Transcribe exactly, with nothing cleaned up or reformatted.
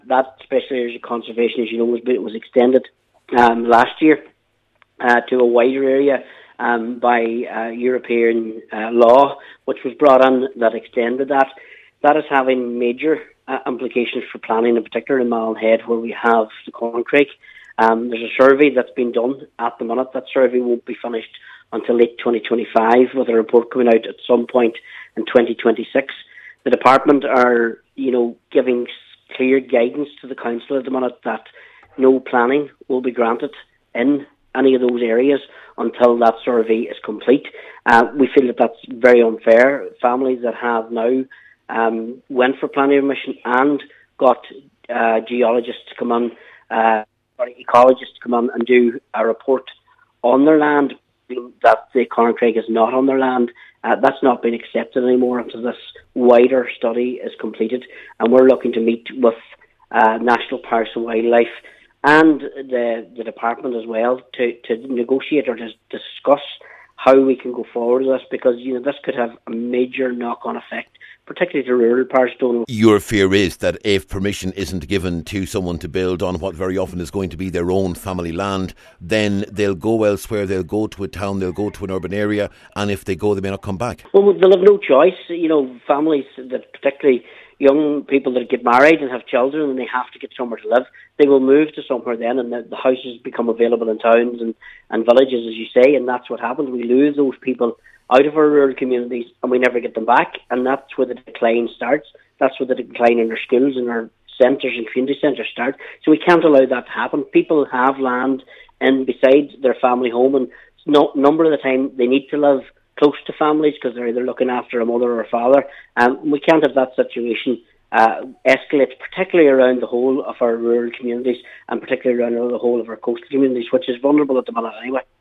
That special area of conservation, as you know, was, was extended um, last year uh, to a wider area um, by uh, European uh, law, which was brought in that extended that. That is having major uh, implications for planning, in particular in Malin where we have the Corncrake. Um, there's a survey that's been done at the minute. That survey won't be finished until late twenty twenty-five, with a report coming out at some point in twenty twenty-six. The department are, you know, giving clear guidance to the council at the minute that no planning will be granted in any of those areas until that survey is complete. Uh, we feel that that's very unfair. Families that have now um, went for planning permission and got uh, geologists to come on, uh, or ecologists to come on and do a report on their land, that the Corncrake is not on their land. Uh, that's not been accepted anymore until this wider study is completed. And we're looking to meet with uh, National Parks and Wildlife and the, the department as well to, to negotiate or to discuss how we can go forward with this, because you know this could have a major knock-on effect, particularly to rural parts. Don't Your fear is that if permission isn't given to someone to build on what very often is going to be their own family land, then they'll go elsewhere, they'll go to a town, they'll go to an urban area, and if they go, they may not come back. Well, they'll have no choice. You know, families that, particularly young people that get married and have children and they have to get somewhere to live, they will move to somewhere then, and the, the houses become available in towns and, and villages, as you say, and that's what happens. We lose those people out of our rural communities and we never get them back, and that's where the decline starts. That's where the decline in our schools and our centres and community centres start. So we can't allow that to happen. People have land in beside their family home, and no number of the time they need to live close to families because they're either looking after a mother or a father. Um, we can't have that situation uh, escalate, particularly around the whole of our rural communities and particularly around the whole of our coastal communities, which is vulnerable at the minute anyway.